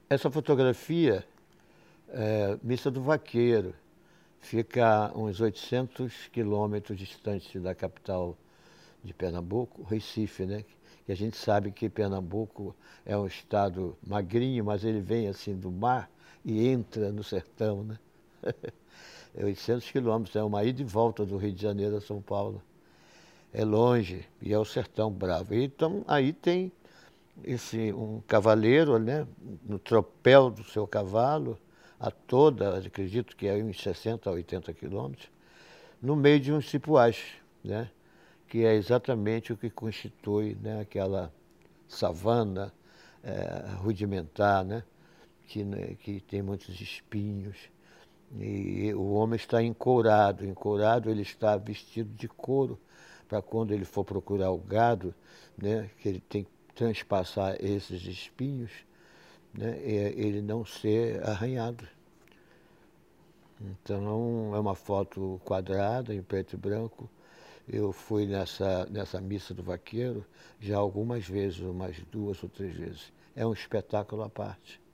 Essa fotografia é Missa do Vaqueiro. Fica a uns 800 quilômetros distante da capital de Pernambuco, Recife, né? E a gente sabe que Pernambuco é um estado magrinho, mas ele vem assim do mar e entra no sertão, né? É 800 quilômetros, é uma ida e volta do Rio de Janeiro a São Paulo. É longe e é o sertão bravo. Então aí tem um cavaleiro, né, no tropel do seu cavalo, a toda, acredito que é uns 60 a 80 quilômetros, no meio de uns cipuais, né, que é exatamente o que constitui, né, aquela savana rudimentar, né, que tem muitos espinhos. E o homem está encourado. Encourado, ele está vestido de couro, para quando ele for procurar o gado, né, que ele tem que transpassar esses espinhos, né, ele não ser arranhado. Então, é uma foto quadrada, em preto e branco. Eu fui nessa missa do vaqueiro já algumas vezes, umas 2 ou 3 vezes. É um espetáculo à parte.